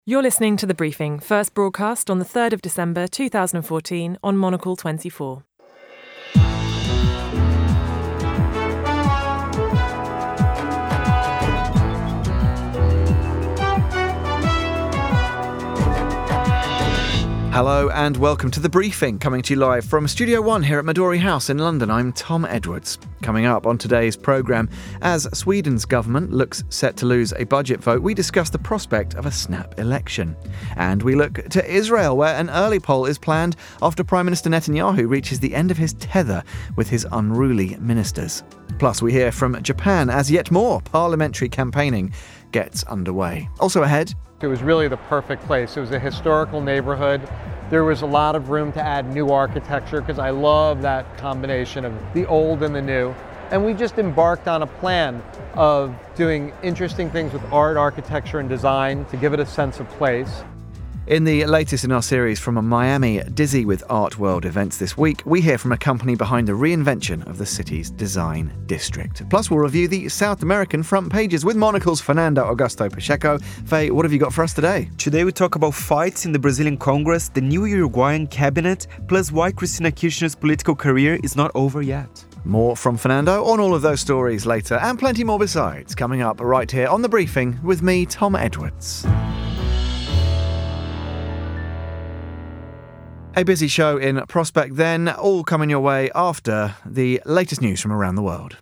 You're listening to The Briefing, first broadcast on the 3rd of December 2014 on Monocle 24. Hello and welcome to The Briefing, coming to you live from Studio One here at Midori House in London. I'm Tom Edwards. Coming up on today's programme, as Sweden's government looks set to lose a budget vote, we discuss the prospect of a snap election. And we look to Israel, where an early poll is planned after Prime Minister Netanyahu reaches the end of his tether with his unruly ministers. Plus, we hear from Japan as yet more parliamentary campaigning gets underway. Also ahead, it was really the perfect place. It was a historical neighborhood. There was a lot of room to add new architecture because I love that combination of the old and the new. And we just embarked on a plan of doing interesting things with art, architecture, and design to give it a sense of place. In the latest in our series from a Miami Dizzy with Art World events this week, we hear from a company behind the reinvention of the city's design district. Plus, we'll review the South American front pages with Monocle's Fernando Augusto Pacheco. Faye, what have you got for us today? Today we talk about fights in the Brazilian Congress, the new Uruguayan cabinet, plus why Cristina Kirchner's political career is not over yet. More from Fernando on all of those stories later, and plenty more besides, coming up right here on The Briefing with me, Tom Edwards. A busy show in prospect then, all coming your way after the latest news from around the world.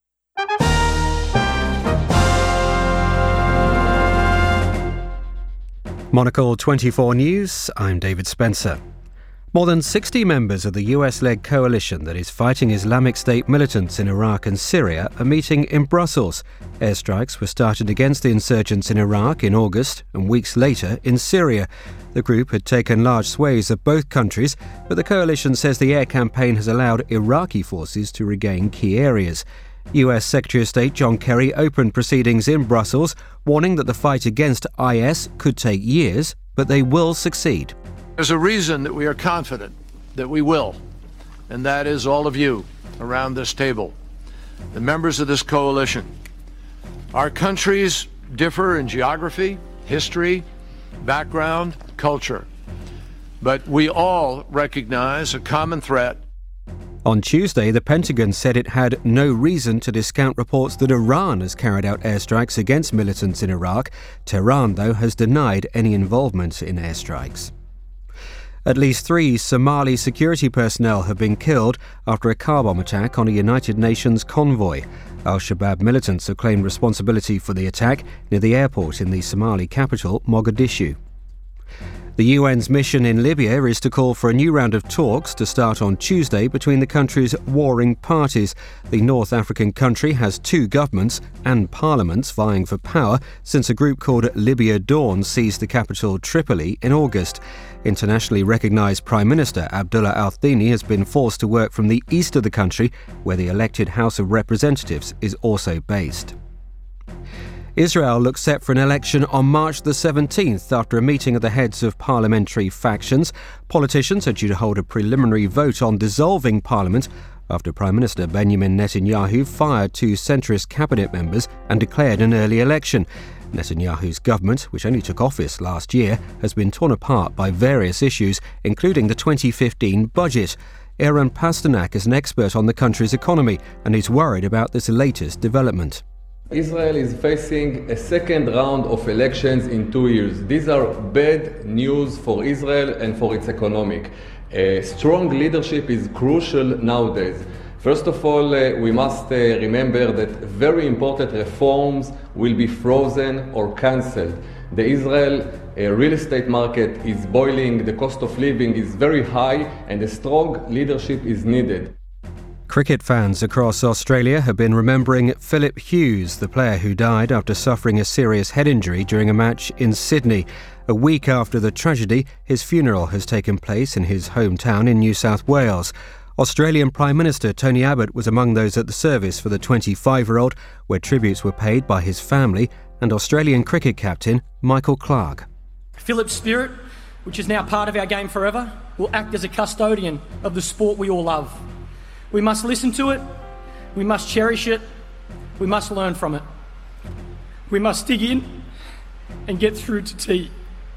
Monocle 24 News, I'm David Spencer. More than 60 members of the US-led coalition that is fighting Islamic State militants in Iraq and Syria are meeting in Brussels. Airstrikes were started against the insurgents in Iraq in August and weeks later in Syria. The group had taken large swathes of both countries, but the coalition says the air campaign has allowed Iraqi forces to regain key areas. US Secretary of State John Kerry opened proceedings in Brussels, warning that the fight against IS could take years, but they will succeed. There's a reason that we are confident that we will, and that is all of you around this table, the members of this coalition. Our countries differ in geography, history, background, culture, but we all recognize a common threat. On Tuesday, the Pentagon said it had no reason to discount reports that Iran has carried out airstrikes against militants in Iraq. Tehran, though, has denied any involvement in airstrikes. At least 3 Somali security personnel have been killed after a car bomb attack on a United Nations convoy. Al-Shabaab militants have claimed responsibility for the attack near the airport in the Somali capital, Mogadishu. The UN's mission in Libya is to call for a new round of talks to start on Tuesday between the country's warring parties. The North African country has 2 governments and parliaments vying for power since a group called Libya Dawn seized the capital Tripoli in August. Internationally recognised Prime Minister Abdullah Al-Thani has been forced to work from the east of the country, where the elected House of Representatives is also based. Israel looks set for an election on March the 17th after a meeting of the heads of parliamentary factions. Politicians are due to hold a preliminary vote on dissolving parliament after Prime Minister Benjamin Netanyahu fired 2 centrist cabinet members and declared an early election. Netanyahu's government, which only took office last year, has been torn apart by various issues, including the 2015 budget. Aaron Pasternak is an expert on the country's economy and is worried about this latest development. Israel is facing a second round of elections in 2 years. These are bad news for Israel and for its economy. Strong leadership is crucial nowadays. First of all, we must remember that very important reforms will be frozen or cancelled. The Israel real estate market is boiling, the cost of living is very high, and a strong leadership is needed. Cricket fans across Australia have been remembering Philip Hughes, the player who died after suffering a serious head injury during a match in Sydney. A week after the tragedy, his funeral has taken place in his hometown in New South Wales. Australian Prime Minister Tony Abbott was among those at the service for the 25-year-old, where tributes were paid by his family and Australian cricket captain Michael Clarke. Philip's spirit, which is now part of our game forever, will act as a custodian of the sport we all love. We must listen to it, we must cherish it, we must learn from it. We must dig in and get through to tea.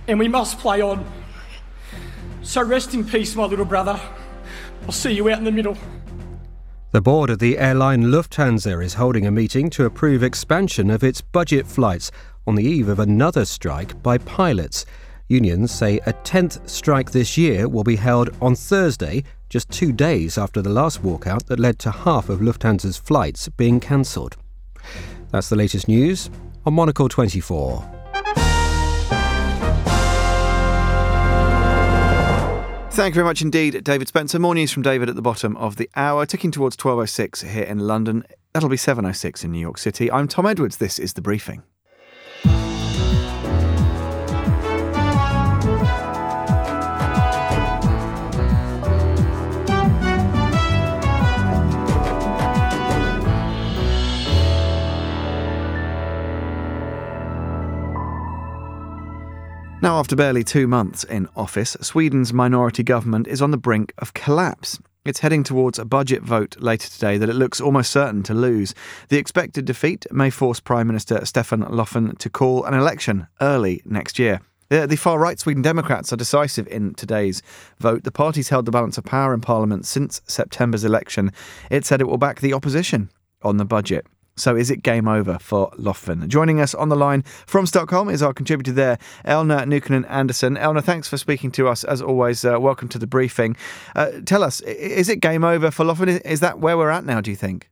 and we must play on. So rest in peace, my little brother. I'll see you out in the middle. The board of the airline Lufthansa is holding a meeting to approve expansion of its budget flights on the eve of another strike by pilots. Unions say a 10th strike this year will be held on Thursday, just 2 days after the last walkout that led to half of Lufthansa's flights being cancelled. That's the latest news on Monocle 24. Thank you very much indeed, David Spencer. More news from David at the bottom of the hour, ticking towards 12:06 here in London. That'll be 7:06 in New York City. I'm Tom Edwards. This is The Briefing. Now, after barely 2 months in office, Sweden's minority government is on the brink of collapse. It's heading towards a budget vote later today that it looks almost certain to lose. The expected defeat may force Prime Minister Stefan Löfven to call an election early next year. The far-right Sweden Democrats are decisive in today's vote. The party's held the balance of power in Parliament since September's election. It said it will back the opposition on the budget. So is it game over for Löfven? Joining us on the line from Stockholm is our contributor there, Elna Nukkonen-Andersson. Elna, thanks for speaking to us as always. Welcome to The Briefing. Tell us, is it game over for Löfven? Is that where we're at now, do you think?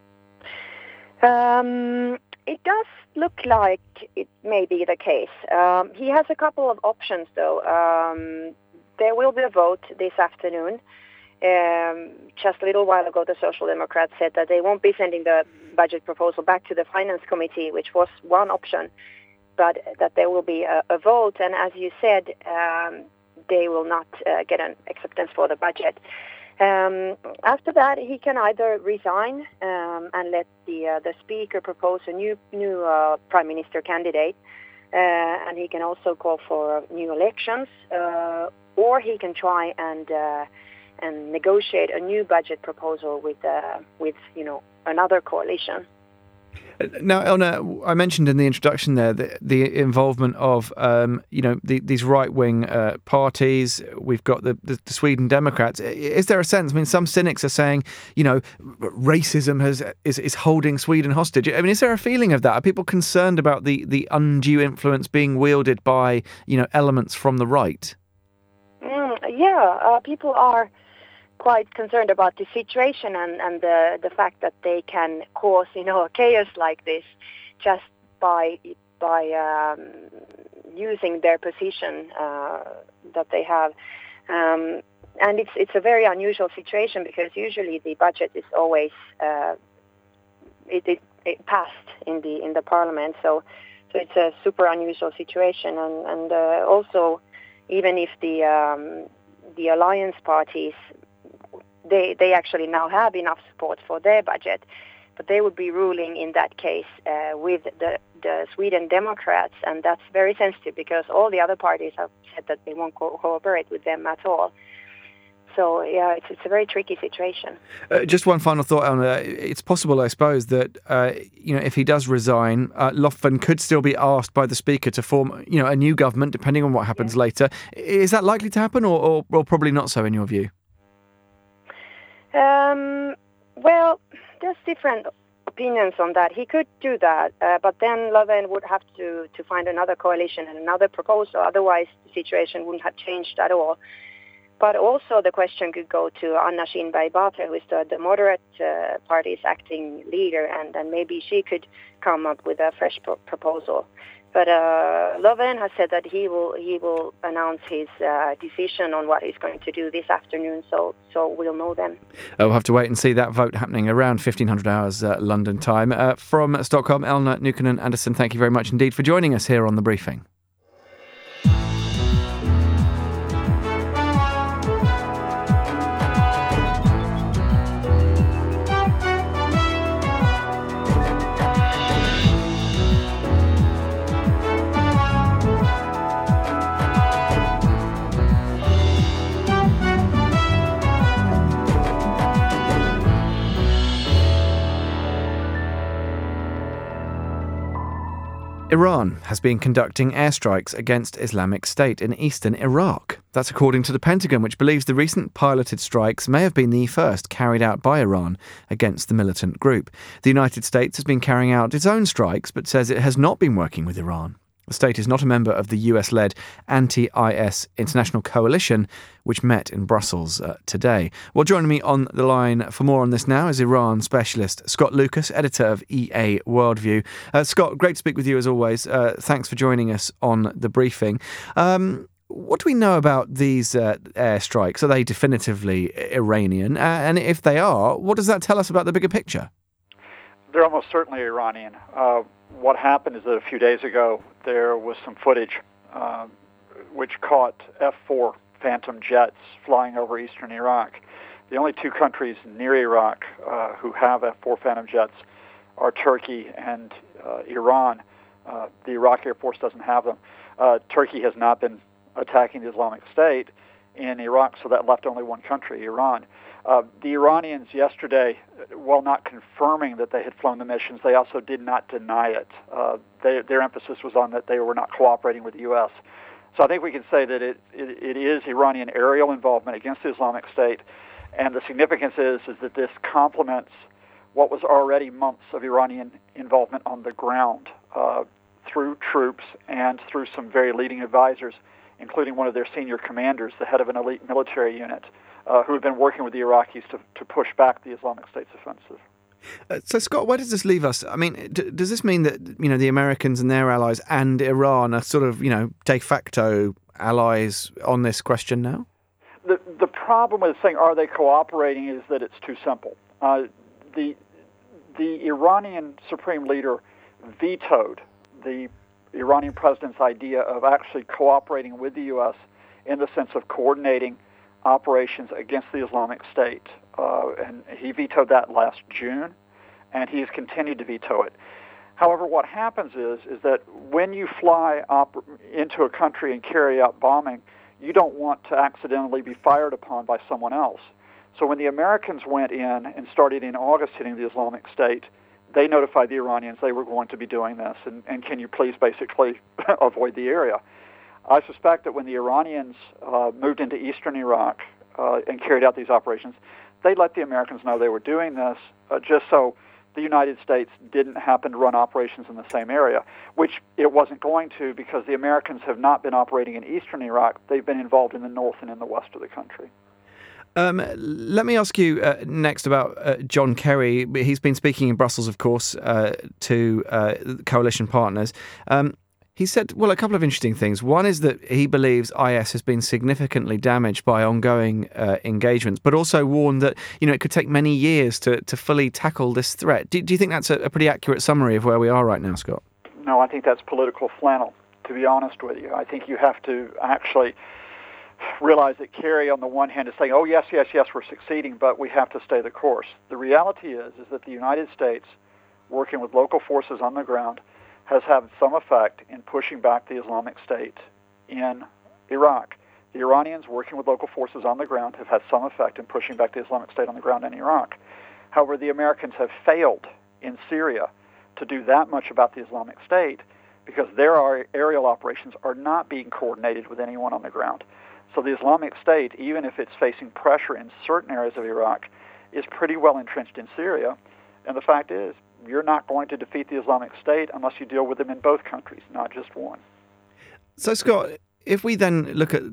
It does look like it may be the case. He has a couple of options, though. There will be a vote this afternoon. Just a little while ago, the Social Democrats said that they won't be sending the budget proposal back to the Finance Committee, which was one option, but that there will be a vote. And as you said, they will not get an acceptance for the budget. After that, he can either resign and let the Speaker propose a new Prime Minister candidate, and he can also call for new elections, or he can try and negotiate a new budget proposal with another coalition. Now, Elna, I mentioned in the introduction there the involvement of these right-wing parties. We've got the Sweden Democrats. Is there a sense? I mean, some cynics are saying, racism is holding Sweden hostage. I mean, is there a feeling of that? Are people concerned about the undue influence being wielded by elements from the right? People are quite concerned about the situation and the fact that they can cause chaos like this just by using their position that they have, and it's a very unusual situation because usually the budget is always it passed in the Parliament, so it's a super unusual situation, and also even if the alliance parties, they actually now have enough support for their budget, but they would be ruling in that case with the Sweden Democrats, and that's very sensitive because all the other parties have said that they won't cooperate with them at all. So, it's a very tricky situation. Just one final thought, Elna. It's possible, I suppose, that, if he does resign, Löfven could still be asked by the Speaker to form, a new government, depending on what happens later. Is that likely to happen or probably not so, in your view? Well, there's different opinions on that. He could do that, but then Löfven would have to find another coalition and another proposal. Otherwise, the situation wouldn't have changed at all. But also the question could go to Anna Kinberg Batra, who is the moderate party's acting leader, and maybe she could come up with a fresh proposal. But Löfven has said that he will announce his decision on what he's going to do this afternoon, so we'll know then. We'll have to wait and see that vote happening around 1500 hours London time. From Stockholm, Elna Nukkonen-Andersson, thank you very much indeed for joining us here on The Briefing. Iran has been conducting airstrikes against Islamic State in eastern Iraq. That's according to the Pentagon, which believes the recent piloted strikes may have been the first carried out by Iran against the militant group. The United States has been carrying out its own strikes, but says it has not been working with Iran. The state is not a member of the US-led anti-IS international coalition, which met in Brussels today. Well, joining me on the line for more on this now is Iran specialist Scott Lucas, editor of EA Worldview. Scott, great to speak with you as always. Thanks for joining us on the briefing. What do we know about these airstrikes? Are they definitively Iranian? And if they are, what does that tell us about the bigger picture? They're almost certainly Iranian. What happened is that a few days ago there was some footage which caught F-4 Phantom jets flying over eastern Iraq. The only two countries near Iraq who have F-4 Phantom jets are Turkey and Iran. The Iraq Air Force doesn't have them. Turkey has not been attacking the Islamic State in Iraq, so that left only one country, Iran. The Iranians yesterday, while not confirming that they had flown the missions, they also did not deny it. Their emphasis was on that they were not cooperating with the U.S. So I think we can say that it is Iranian aerial involvement against the Islamic State, and the significance is that this complements what was already months of Iranian involvement on the ground through troops and through some very leading advisors, including one of their senior commanders, the head of an elite military unit, who have been working with the Iraqis to push back the Islamic State's offensive. So, Scott, where does this leave us? I mean, does this mean that, the Americans and their allies and Iran are sort of, de facto allies on this question now? The problem with saying are they cooperating is that it's too simple. The Iranian supreme leader vetoed the Iranian president's idea of actually cooperating with the U.S. in the sense of coordinating operations against the Islamic State. And he vetoed that last June, and he's continued to veto it. However, what happens is that when you fly into a country and carry out bombing, you don't want to accidentally be fired upon by someone else. So when the Americans went in and started in August hitting the Islamic State, they notified the Iranians they were going to be doing this, and can you please basically avoid the area? I suspect that when the Iranians moved into eastern Iraq and carried out these operations, they let the Americans know they were doing this just so the United States didn't happen to run operations in the same area, which it wasn't going to because the Americans have not been operating in eastern Iraq. They've been involved in the north and in the west of the country. Let me ask you next about John Kerry. He's been speaking in Brussels, of course, to coalition partners. He said, well, a couple of interesting things. One is that he believes IS has been significantly damaged by ongoing engagements, but also warned that, it could take many years to fully tackle this threat. Do you think that's a pretty accurate summary of where we are right now, Scott? No, I think that's political flannel, to be honest with you. I think you have to actually realize that Kerry, on the one hand, is saying, oh, yes, we're succeeding, but we have to stay the course. The reality is that the United States, working with local forces on the ground, has had some effect in pushing back the Islamic State in Iraq. The Iranians, working with local forces on the ground, have had some effect in pushing back the Islamic State on the ground in Iraq. However, the Americans have failed in Syria to do that much about the Islamic State because their aerial operations are not being coordinated with anyone on the ground. So the Islamic State, even if it's facing pressure in certain areas of Iraq, is pretty well entrenched in Syria. And the fact is, you're not going to defeat the Islamic State unless you deal with them in both countries, not just one. So, Scott, if we then look at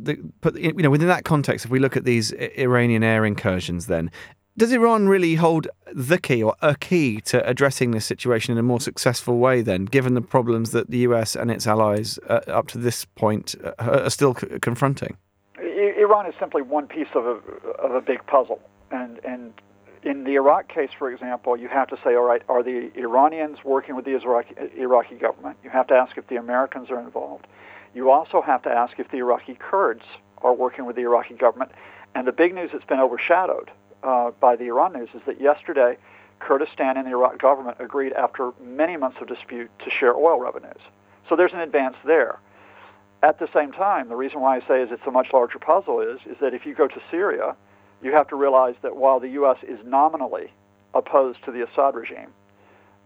within that context, if we look at these Iranian air incursions, then does Iran really hold the key or a key to addressing this situation in a more successful way then, given the problems that the US and its allies up to this point are still confronting? Iran is simply one piece of a big puzzle. And in the Iraq case, for example, you have to say, all right, are the Iranians working with the Iraqi government? You have to ask if the Americans are involved. You also have to ask if the Iraqi Kurds are working with the Iraqi government. And the big news that's been overshadowed by the Iran news is that yesterday, Kurdistan and the Iraq government agreed after many months of dispute to share oil revenues. So there's an advance there. At the same time, the reason why I say is it's a much larger puzzle is that if you go to Syria, you have to realize that while the U.S. is nominally opposed to the Assad regime,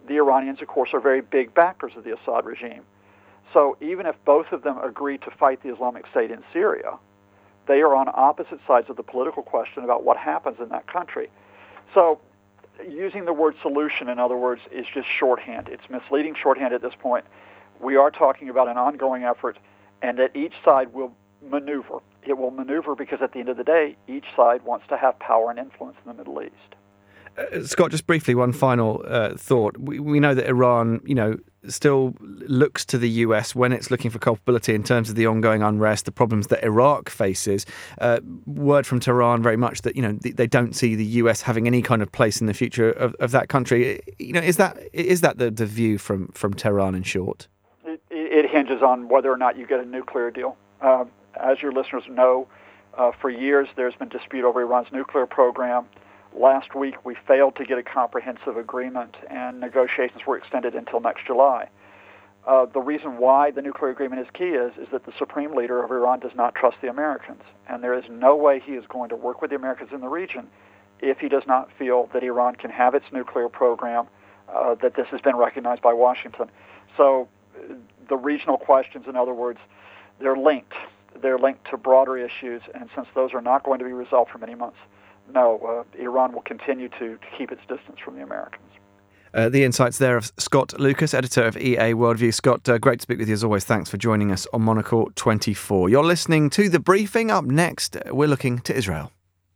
the Iranians, of course, are very big backers of the Assad regime. So even if both of them agree to fight the Islamic State in Syria, they are on opposite sides of the political question about what happens in that country. So using the word solution, in other words, is just shorthand. It's misleading shorthand at this point. We are talking about an ongoing effort, and that each side will maneuver. It will maneuver because at the end of the day, each side wants to have power and influence in the Middle East. Scott, just briefly, one final thought. We know that Iran, still looks to the US when it's looking for culpability in terms of the ongoing unrest, the problems that Iraq faces. Word from Tehran very much that, they don't see the US having any kind of place in the future of that country. Is that the view from Tehran, in short? It hinges on whether or not you get a nuclear deal. As your listeners know, for years there's been dispute over Iran's nuclear program. Last week, we failed to get a comprehensive agreement, and negotiations were extended until next July. The reason why the nuclear agreement is key is that the supreme leader of Iran does not trust the Americans, and there is no way he is going to work with the Americans in the region if he does not feel that Iran can have its nuclear program, that this has been recognized by Washington. So the regional questions, in other words, they're linked. They're linked to broader issues, and since those are not going to be resolved for many months, no, Iran will continue to keep its distance from the Americans. The insights there of Scott Lucas, editor of EA Worldview. Scott, great to speak with you as always. Thanks for joining us on Monocle 24. You're listening to The Briefing. Up next, we're looking to Israel.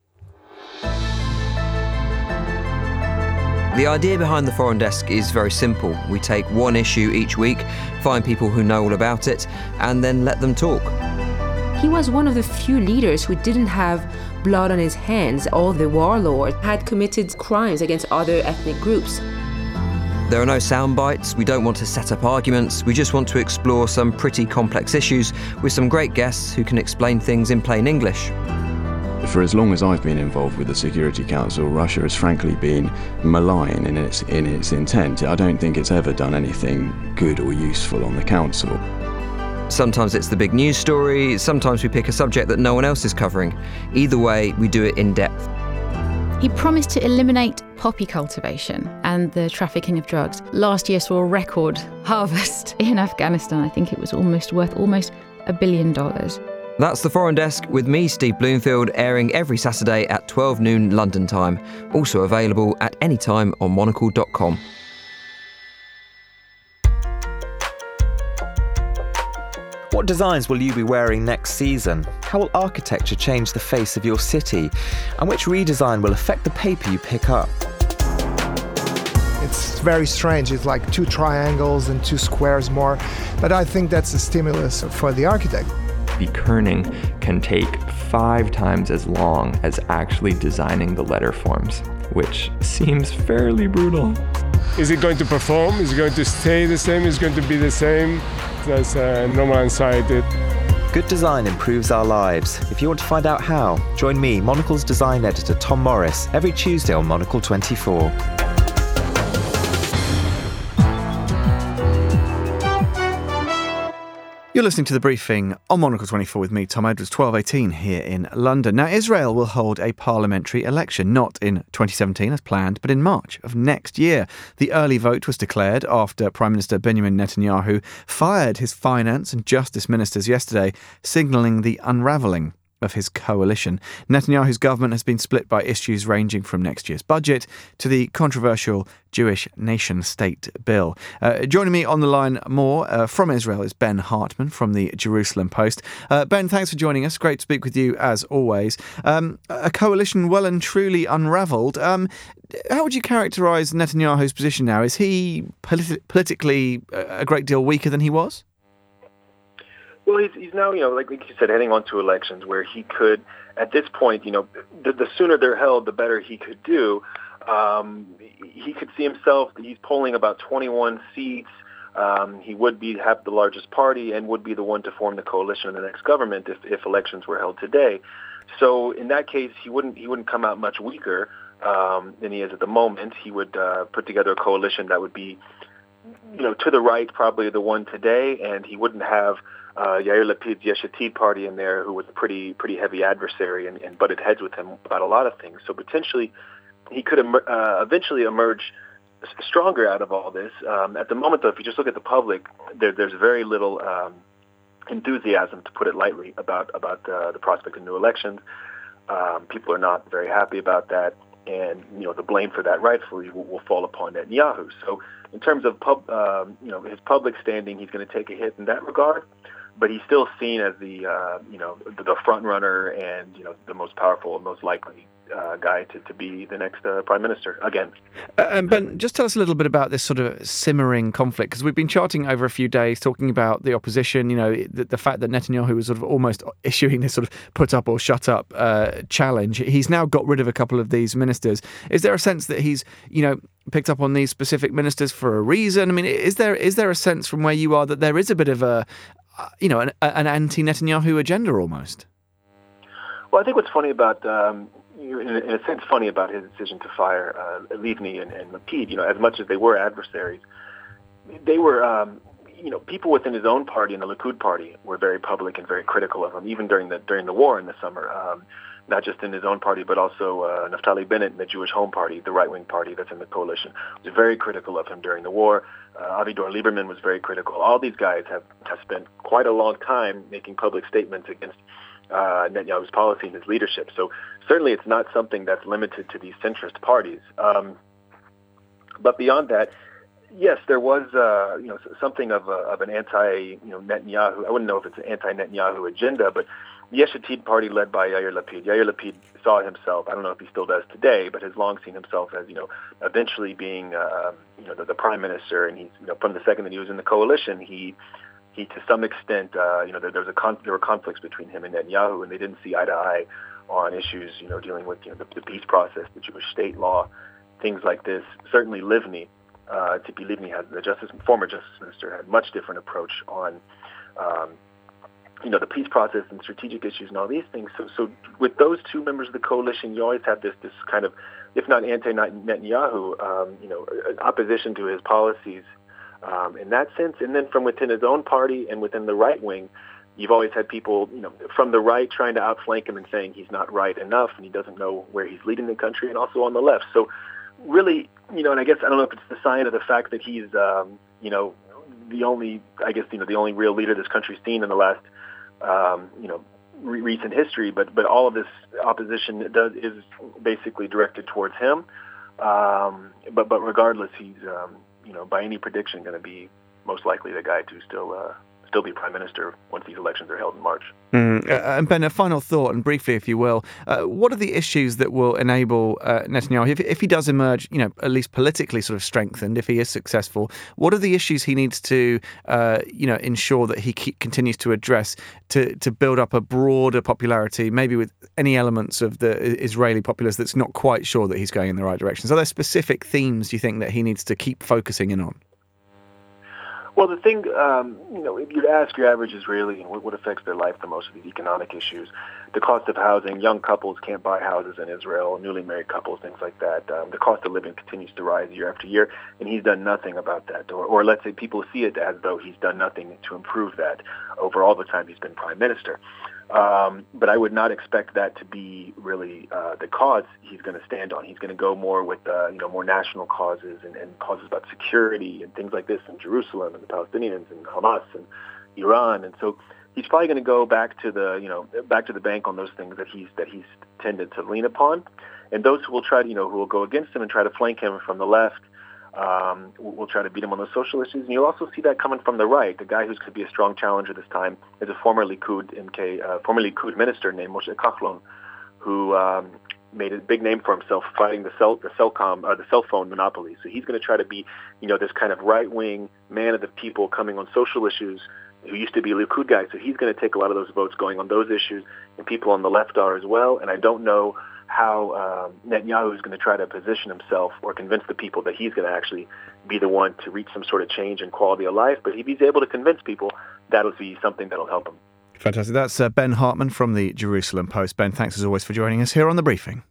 The idea behind the Foreign Desk is very simple. We take one issue each week, find people who know all about it, and then let them talk. He was one of the few leaders who didn't have blood on his hands. All the warlords had committed crimes against other ethnic groups. There are no sound bites. We don't want to set up arguments. We just want to explore some pretty complex issues with some great guests who can explain things in plain English. For as long as I've been involved with the Security Council, Russia has frankly been malign in its intent. I don't think it's ever done anything good or useful on the Council. Sometimes it's the big news story, sometimes we pick a subject that no one else is covering. Either way, we do it in depth. He promised to eliminate poppy cultivation and the trafficking of drugs. Last year saw a record harvest in Afghanistan. I think it was worth almost $1 billion. That's The Foreign Desk with me, Steve Bloomfield, airing every Saturday at 12 noon London time. Also available at any time on monocle.com. What designs will you be wearing next season? How will architecture change the face of your city? And which redesign will affect the paper you pick up? It's very strange. It's like 2 triangles and 2 squares more. But I think that's a stimulus for the architect. The kerning can take 5 times as long as actually designing the letter forms, which seems fairly brutal. Is it going to perform? Is it going to stay the same? Is it going to be the same? That's normal anxiety. Good design improves our lives. If you want to find out how, join me, Monocle's design editor Tom Morris, every Tuesday on Monocle 24. You're listening to The Briefing on Monocle 24 with me, Tom Edwards, 12:18 here in London. Now, Israel will hold a parliamentary election, not in 2017 as planned, but in March of next year. The early vote was declared after Prime Minister Benjamin Netanyahu fired his finance and justice ministers yesterday, signalling the unravelling of his coalition. Netanyahu's government has been split by issues ranging from next year's budget to the controversial Jewish nation-state bill. Joining me on the line more from Israel is Ben Hartman from the Jerusalem Post. Ben, thanks for joining us. Great to speak with you as always. A coalition well and truly unravelled. How would you characterise Netanyahu's position now? Is he politically a great deal weaker than he was? Well, he's now, like you said, heading on to elections where he could, at this point, the sooner they're held, the better he could do. He could see himself, he's polling about 21 seats. He would have the largest party and would be the one to form the coalition in the next government if elections were held today. So in that case, he wouldn't come out much weaker than he is at the moment. He would put together a coalition that would be, to the right, probably the one today, and he wouldn't have Yair Lapid's Yesh Atid party in there, who was a pretty heavy adversary and butted heads with him about a lot of things. So potentially he could eventually emerge stronger out of all this. At the moment, though, if you just look at the public, there's very little enthusiasm, to put it lightly, about the prospect of new elections. People are not very happy about that, and the blame for that rightfully will fall upon Netanyahu. So, in terms of his public standing, he's going to take a hit in that regard. But he's still seen as the front runner and the most powerful and most likely guy to be the next prime minister again. Ben, just tell us a little bit about this sort of simmering conflict, because we've been charting over a few days talking about the opposition. The fact that Netanyahu was sort of almost issuing this sort of put up or shut up challenge. He's now got rid of a couple of these ministers. Is there a sense that he's picked up on these specific ministers for a reason? I mean, is there a sense from where you are that there is a bit of an anti-Netanyahu agenda almost? Well, I think what's funny about, in a sense, funny about his decision to fire Livni and Lapid, as much as they were adversaries, they were, people within his own party and the Likud party were very public and very critical of him, even during the war in the summer. Not just in his own party, but also Naftali Bennett and the Jewish Home Party, the right-wing party that's in the coalition, was very critical of him during the war. Avigdor Lieberman was very critical. All these guys have spent quite a long time making public statements against Netanyahu's policy and his leadership. So certainly it's not something that's limited to these centrist parties. But beyond that, yes, there was something of an anti-Netanyahu. I wouldn't know if it's an anti-Netanyahu agenda, but the Yesh Atid party led by Yair Lapid. Yair Lapid saw himself, I don't know if he still does today, but has long seen himself as, eventually being, the prime minister. And he's, from the second that he was in the coalition, he to some extent, there were conflicts between him and Netanyahu, and they didn't see eye to eye on issues, dealing with, the peace process, the Jewish state law, things like this. Certainly Livni, Tzipi Livni, former justice minister, had a much different approach on, the peace process and strategic issues and all these things. So with those two members of the coalition, you always have this kind of, if not anti-Netanyahu, an opposition to his policies in that sense. And then from within his own party and within the right wing, you've always had people, from the right trying to outflank him and saying he's not right enough and he doesn't know where he's leading the country, and also on the left. So really, and I guess, I don't know if it's the sign of the fact that he's, the only real leader this country's seen in the last, recent history, but all of this opposition is basically directed towards him. But regardless, he's, by any prediction, going to be most likely the guy to still be prime minister once these elections are held in March. And Ben, a final thought, and briefly, if you will, what are the issues that will enable Netanyahu, if he does emerge, at least politically sort of strengthened, if he is successful, what are the issues he needs to, ensure that he continues to address to build up a broader popularity, maybe with any elements of the Israeli populace that's not quite sure that he's going in the right direction? So are there specific themes, you think, that he needs to keep focusing in on? Well, the thing, if you'd ask your average Israeli what affects their life the most of these economic issues, the cost of housing, young couples can't buy houses in Israel, newly married couples, things like that. The cost of living continues to rise year after year, and he's done nothing about that. Or let's say people see it as though he's done nothing to improve that over all the time he's been prime minister. But I would not expect that to be really the cause he's going to stand on. He's going to go more with more national causes and causes about security and things like this in Jerusalem and the Palestinians and Hamas and Iran. And so he's probably going to go back to the bank on those things that he's tended to lean upon. And those who will try to who will go against him and try to flank him from the left, we'll try to beat him on those social issues. And you'll also see that coming from the right. The guy who's going to be a strong challenger this time is a former Likud minister named Moshe Kachlon, who made a big name for himself fighting the cell phone monopoly. So he's going to try to be, this kind of right-wing man of the people coming on social issues, who used to be a Likud guy. So he's going to take a lot of those votes going on those issues, and people on the left are as well. And I don't know how Netanyahu is going to try to position himself or convince the people that he's going to actually be the one to reach some sort of change in quality of life. But if he's able to convince people, that'll be something that'll help him. Fantastic. That's Ben Hartman from the Jerusalem Post. Ben, thanks as always for joining us here on The Briefing.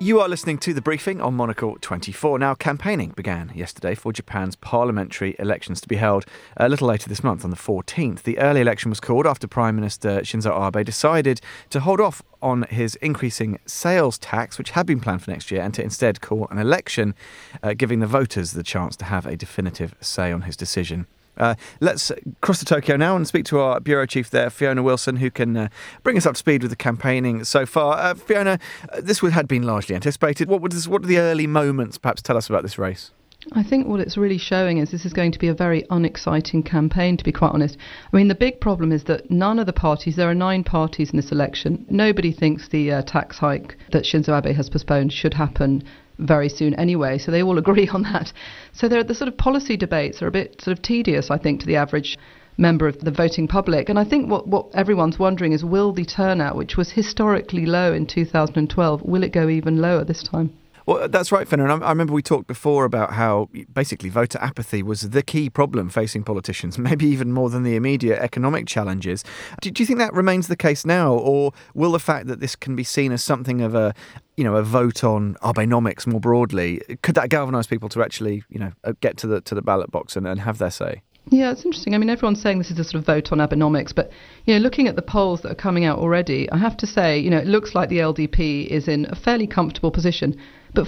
You are listening to The Briefing on Monocle 24. Now, campaigning began yesterday for Japan's parliamentary elections to be held a little later this month on the 14th. The early election was called after Prime Minister Shinzo Abe decided to hold off on his increasing sales tax, which had been planned for next year, and to instead call an election, giving the voters the chance to have a definitive say on his decision. Let's cross to Tokyo now and speak to our bureau chief there, Fiona Wilson, who can bring us up to speed with the campaigning so far. Fiona, this had been largely anticipated. What are the early moments perhaps tell us about this race? I think what it's really showing is this is going to be a very unexciting campaign, to be quite honest. I mean, the big problem is that none of the parties, there are 9 parties in this election, nobody thinks the tax hike that Shinzo Abe has postponed should happen very soon anyway, so they all agree on that. So the sort of policy debates are a bit sort of tedious, I think, to the average member of the voting public. And I think what everyone's wondering is, will the turnout, which was historically low in 2012, will it go even lower this time? Well, that's right, Fiona. And I remember we talked before about how basically voter apathy was the key problem facing politicians, maybe even more than the immediate economic challenges. Do you think that remains the case now, or will the fact that this can be seen as something of a vote on Abenomics more broadly, could that galvanise people to actually, get to the ballot box and have their say? Yeah, it's interesting. I mean, everyone's saying this is a sort of vote on Abenomics, but, looking at the polls that are coming out already, I have to say, it looks like the LDP is in a fairly comfortable position, but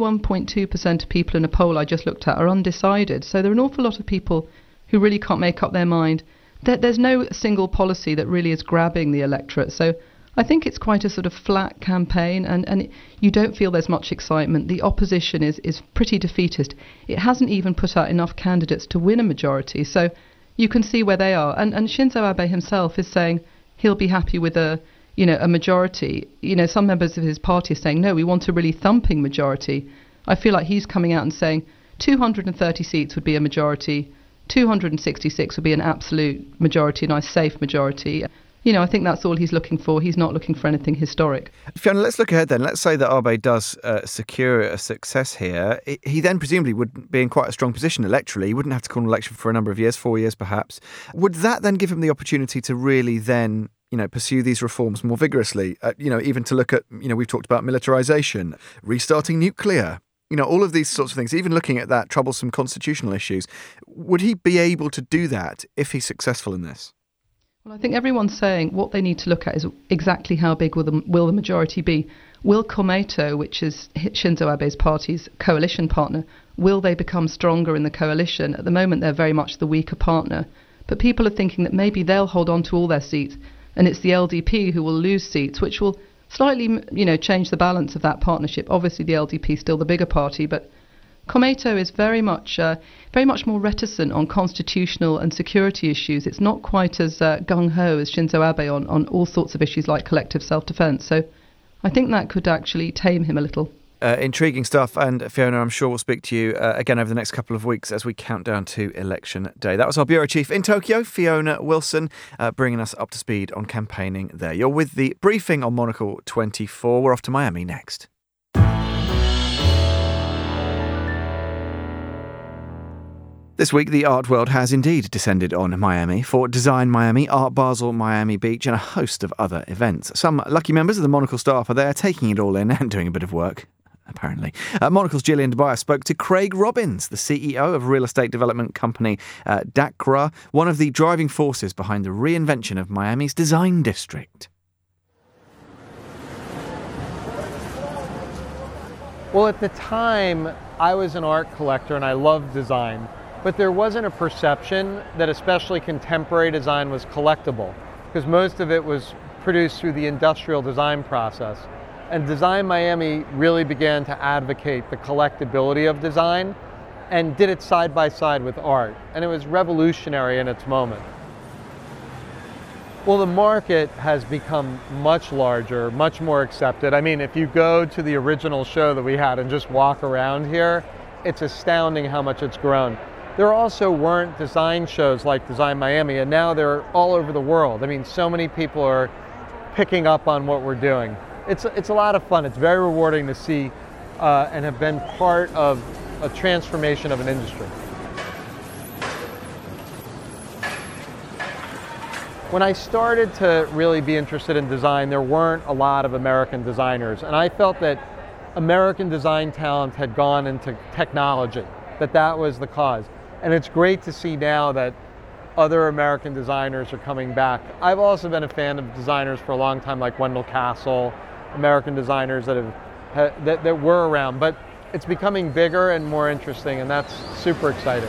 41.2% of people in a poll I just looked at are undecided. So there are an awful lot of people who really can't make up their mind. There's no single policy that really is grabbing the electorate. So I think it's quite a sort of flat campaign, and you don't feel there's much excitement. The opposition is pretty defeatist. It hasn't even put out enough candidates to win a majority, so you can see where they are. And Shinzo Abe himself is saying he'll be happy with a majority. Some members of his party are saying, no, we want a really thumping majority. I feel like he's coming out and saying 230 seats would be a majority, 266 would be an absolute majority, a nice safe majority. I think that's all he's looking for. He's not looking for anything historic. Fiona, let's look ahead then. Let's say that Abe does secure a success here. He then presumably would be in quite a strong position electorally. He wouldn't have to call an election for a number of years, 4 years perhaps. Would that then give him the opportunity to really then, pursue these reforms more vigorously? Even to look at, we've talked about militarisation, restarting nuclear, all of these sorts of things, even looking at that troublesome constitutional issues. Would he be able to do that if he's successful in this? Well, I think everyone's saying what they need to look at is exactly how big will the majority be. Will Komeito, which is Shinzo Abe's party's coalition partner, will they become stronger in the coalition? At the moment, they're very much the weaker partner. But people are thinking that maybe they'll hold on to all their seats, and it's the LDP who will lose seats, which will slightly, change the balance of that partnership. Obviously, the LDP is still the bigger party, but Komeito is very much more reticent on constitutional and security issues. It's not quite as gung-ho as Shinzo Abe on all sorts of issues like collective self-defense. So I think that could actually tame him a little. Intriguing stuff. And Fiona, I'm sure we'll speak to you again over the next couple of weeks as we count down to Election Day. That was our bureau chief in Tokyo, Fiona Wilson, bringing us up to speed on campaigning there. You're with The Briefing on Monocle 24. We're off to Miami next. This week, the art world has indeed descended on Miami for Design Miami, Art Basel, Miami Beach, and a host of other events. Some lucky members of the Monocle staff are there taking it all in and doing a bit of work, apparently. Monocle's Gillian DeBuyer spoke to Craig Robbins, the CEO of real estate development company DACRA, one of the driving forces behind the reinvention of Miami's design district. Well, at the time, I was an art collector and I loved design. But there wasn't a perception that especially contemporary design was collectible, because most of it was produced through the industrial design process. And Design Miami really began to advocate the collectibility of design and did it side by side with art. And it was revolutionary in its moment. Well, the market has become much larger, much more accepted. I mean, if you go to the original show that we had and just walk around here, it's astounding how much it's grown. There also weren't design shows like Design Miami, and now they're all over the world. I mean, so many people are picking up on what we're doing. It's a lot of fun. It's very rewarding to see and have been part of a transformation of an industry. When I started to really be interested in design, there weren't a lot of American designers, and I felt that American design talent had gone into technology, that was the cause. And it's great to see now that other American designers are coming back. I've also been a fan of designers for a long time, like Wendell Castle, American designers that were around, but it's becoming bigger and more interesting, and that's super exciting.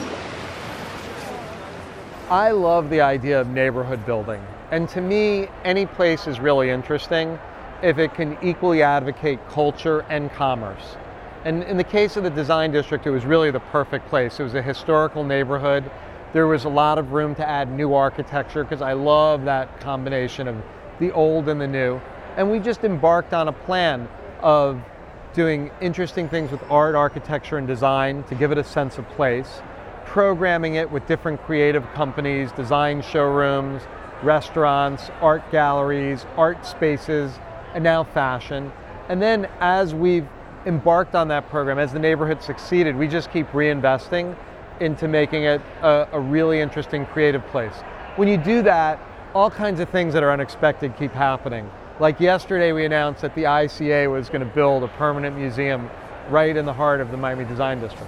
I love the idea of neighborhood building, and to me, any place is really interesting if it can equally advocate culture and commerce. And in the case of the design district, it was really the perfect place. It was a historical neighborhood. There was a lot of room to add new architecture because I love that combination of the old and the new. And we just embarked on a plan of doing interesting things with art, architecture, and design to give it a sense of place, programming it with different creative companies, design showrooms, restaurants, art galleries, art spaces, and now fashion. And then as we've embarked on that program, as the neighborhood succeeded, we just keep reinvesting into making it a really interesting creative place. When you do that, all kinds of things that are unexpected keep happening. Like yesterday we announced that the ICA was going to build a permanent museum right in the heart of the Miami Design District.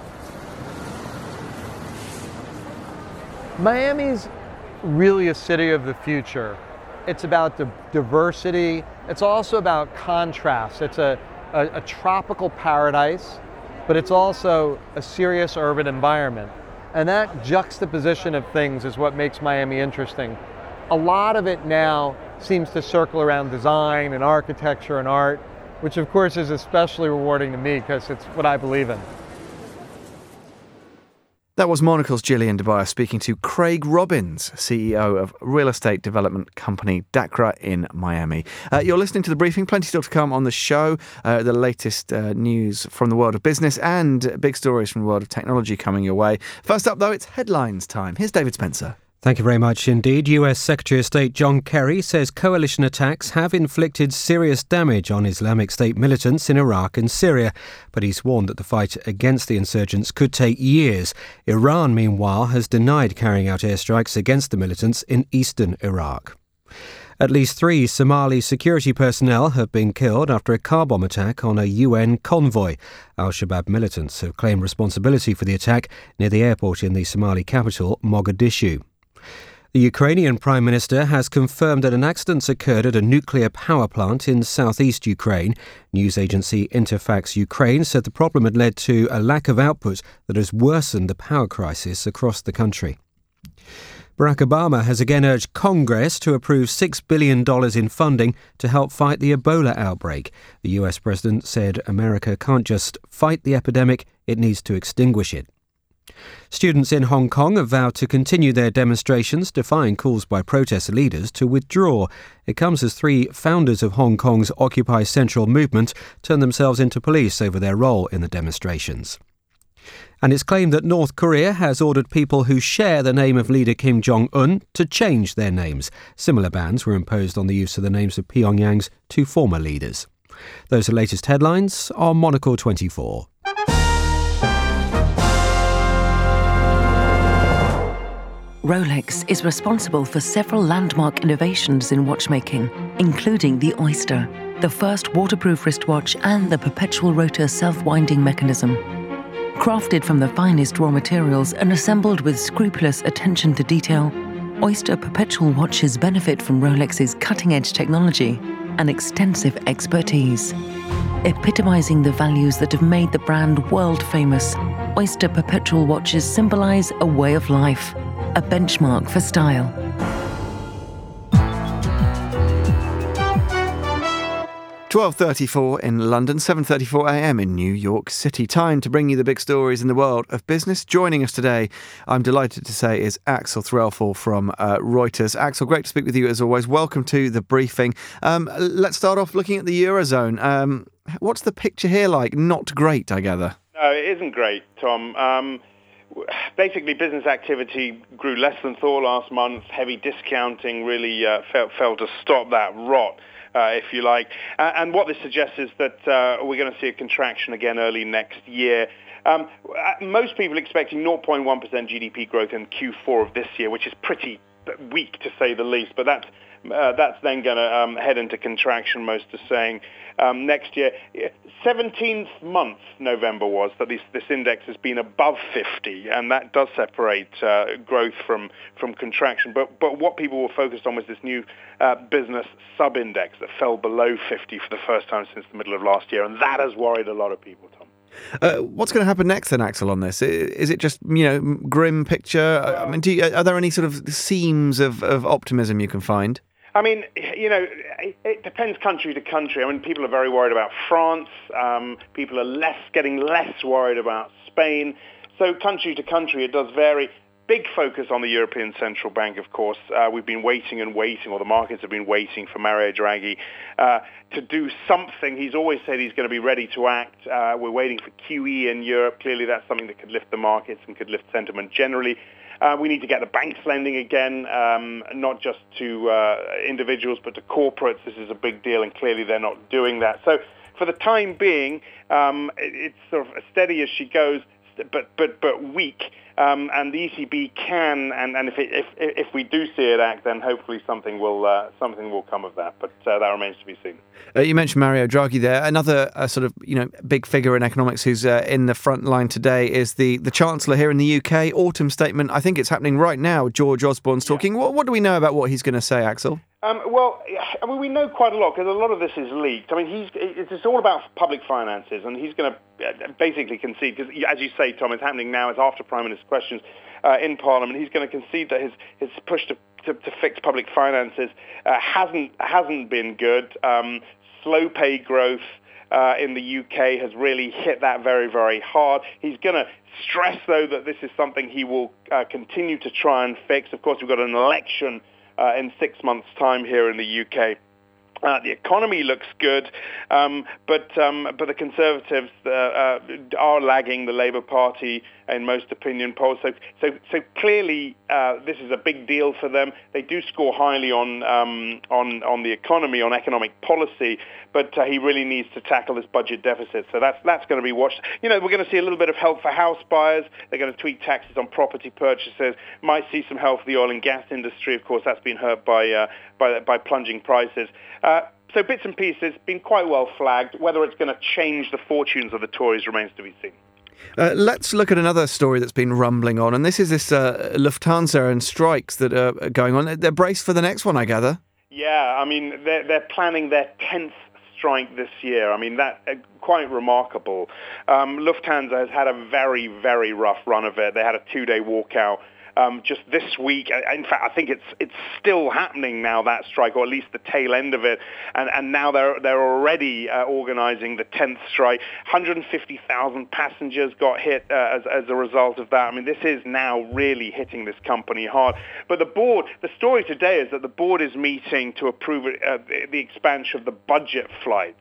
Miami's really a city of the future. It's about diversity. It's also about contrast. It's a tropical paradise, but it's also a serious urban environment. And that juxtaposition of things is what makes Miami interesting. A lot of it now seems to circle around design and architecture and art, which of course is especially rewarding to me because it's what I believe in. That was Monocle's Gillian DeBuyer speaking to Craig Robbins, CEO of real estate development company Dakra in Miami. You're listening to The Briefing. Plenty still to come on the show. The latest news from the world of business and big stories from the world of technology coming your way. First up, though, it's headlines time. Here's David Spencer. Thank you very much indeed. US Secretary of State John Kerry says coalition attacks have inflicted serious damage on Islamic State militants in Iraq and Syria, but he's warned that the fight against the insurgents could take years. Iran, meanwhile, has denied carrying out airstrikes against the militants in eastern Iraq. At least 3 Somali security personnel have been killed after a car bomb attack on a UN convoy. Al-Shabaab militants have claimed responsibility for the attack near the airport in the Somali capital, Mogadishu. The Ukrainian Prime Minister has confirmed that an accident occurred at a nuclear power plant in southeast Ukraine. News agency Interfax Ukraine said the problem had led to a lack of output that has worsened the power crisis across the country. Barack Obama has again urged Congress to approve $6 billion in funding to help fight the Ebola outbreak. The US president said America can't just fight the epidemic, it needs to extinguish it. Students in Hong Kong have vowed to continue their demonstrations, defying calls by protest leaders to withdraw. It comes as 3 founders of Hong Kong's Occupy Central movement turned themselves into police over their role in the demonstrations. And it's claimed that North Korea has ordered people who share the name of leader Kim Jong-un to change their names. Similar bans were imposed on the use of the names of Pyongyang's 2 former leaders. Those are the latest headlines on Monocle 24. Rolex is responsible for several landmark innovations in watchmaking, including the Oyster, the first waterproof wristwatch, and the perpetual rotor self-winding mechanism. Crafted from the finest raw materials and assembled with scrupulous attention to detail, Oyster perpetual watches benefit from Rolex's cutting-edge technology and extensive expertise. Epitomizing the values that have made the brand world-famous, Oyster perpetual watches symbolize a way of life, a benchmark for style. "12:34 in London, 7:34 a.m. in New York City. Time to bring you the big stories in the world of business. Joining us today, I'm delighted to say, is Axel Threlfall from Reuters. Axel, great to speak with you as always. Welcome to The Briefing. Let's start off looking at the Eurozone. What's the picture here like? Not great, I gather. No, it isn't great, Tom. Basically, business activity grew less than thought last month. Heavy discounting really failed to stop that rot, if you like. And what this suggests is that we're going to see a contraction again early next year. Most people expecting 0.1% GDP growth in Q4 of this year, which is pretty weak to say the least. But that's then going to head into contraction, most are saying, next year. 17th month, November was, that this index has been above 50, and that does separate growth from contraction. But what people were focused on was this new business sub-index that fell below 50 for the first time since the middle of last year, and that has worried a lot of people, Tom. What's going to happen next then, Axel, on this? Is it just, grim picture? I mean, are there any sort of seams of optimism you can find? I mean, it depends country to country. I mean, people are very worried about France. People are getting less worried about Spain. So country to country, it does vary. Big focus on the European Central Bank, of course. We've been waiting, or the markets have been waiting for Mario Draghi to do something. He's always said he's going to be ready to act. We're waiting for QE in Europe. Clearly, that's something that could lift the markets and could lift sentiment generally. We need to get the banks lending again, not just to individuals, but to corporates. This is a big deal, and clearly they're not doing that. So for the time being, it's sort of steady as she goes, but weak. And the ECB can, and if we do see it act, then hopefully something will come of that. But that remains to be seen. You mentioned Mario Draghi there. Another sort of big figure in economics who's in the front line today is the Chancellor here in the UK. Autumn statement. I think it's happening right now. George Osborne's talking. Yeah. What do we know about what he's going to say, Axel? We know quite a lot because a lot of this is leaked. I mean, it's all about public finances, and he's going to basically concede, because as you say, Tom, it's happening now. It's after Prime Minister's questions in Parliament. He's going to concede that his push to fix public finances hasn't been good. Slow pay growth in the UK has really hit that very, very hard. He's going to stress, though, that this is something he will continue to try and fix. Of course, we've got an election in 6 months' time here in the UK. The economy looks good, but the Conservatives are lagging the Labour Party in most opinion polls. So clearly this is a big deal for them. They do score highly on the economy, on economic policy, but he really needs to tackle this budget deficit. So that's going to be watched. We're going to see a little bit of help for house buyers. They're going to tweak taxes on property purchases. Might see some help for the oil and gas industry. Of course, that's been hurt by plunging prices. So bits and pieces, been quite well flagged. Whether it's going to change the fortunes of the Tories remains to be seen. Let's look at another story that's been rumbling on, and this is this Lufthansa and strikes that are going on. They're braced for the next one, I gather. Yeah, I mean, they're planning their 10th strike this year. I mean, that quite remarkable. Lufthansa has had a very, very rough run of it. They had a 2-day walkout just this week. In fact, I think it's still happening now, that strike, or at least the tail end of it. And now they're already organising the 10th strike. 150,000 passengers got hit as a result of that. I mean, this is now really hitting this company hard. But the story today is that the board is meeting to approve the expansion of the budget flights.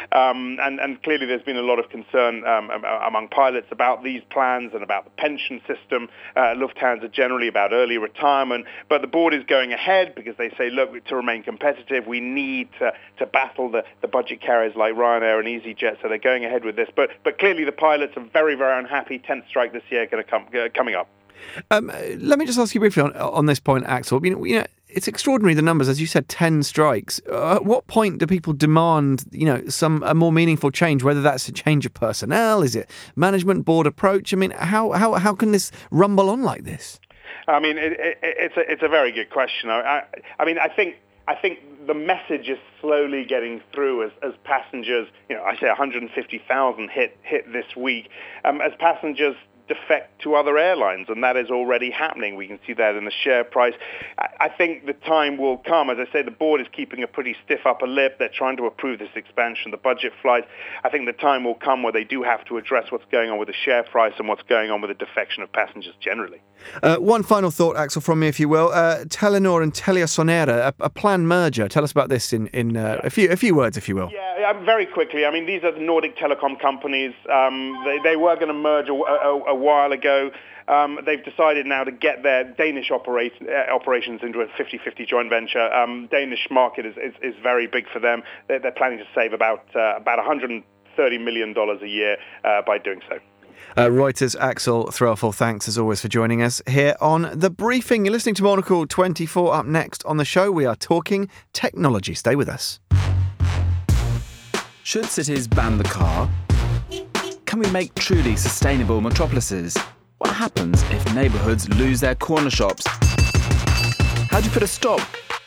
And clearly there's been a lot of concern among pilots about these plans and about the pension system, Lufthansa generally, about early retirement. But the board is going ahead because they say, look, to remain competitive, we need to battle the budget carriers like Ryanair and EasyJet. So they're going ahead with this. But clearly the pilots are very, very unhappy. 10th strike this year coming up. Let me just ask you briefly on this point, Axel. It's extraordinary, the numbers, as you said, 10 strikes. At what point do people demand, a more meaningful change? Whether that's a change of personnel, is it management, board approach? I mean, how can this rumble on like this? I mean, it's a very good question. I think the message is slowly getting through as passengers. I say 150,000 hit this week as passengers defect to other airlines, and that is already happening. We can see that in the share price. I think the time will come. As I say, the board is keeping a pretty stiff upper lip. They're trying to approve this expansion, the budget flights. I think the time will come where they do have to address what's going on with the share price and what's going on with the defection of passengers generally. One final thought, Axel, from me, if you will. Telenor and TeliaSonera, a planned merger. Tell us about this in a few words, if you will. Yeah, very quickly. I mean, these are the Nordic telecom companies. They were going to merge a while ago. They've decided now to get their Danish operations into a 50-50 joint venture. Danish market is very big for them. They're planning to save about $130 million a year by doing so. Reuters' Axel Threlfall, thanks as always for joining us here on The Briefing. You're listening to Monocle 24. Up next on the show, we are talking technology. Stay with us. Should cities ban the car? Can we make truly sustainable metropolises? What happens if neighbourhoods lose their corner shops? How do you put a stop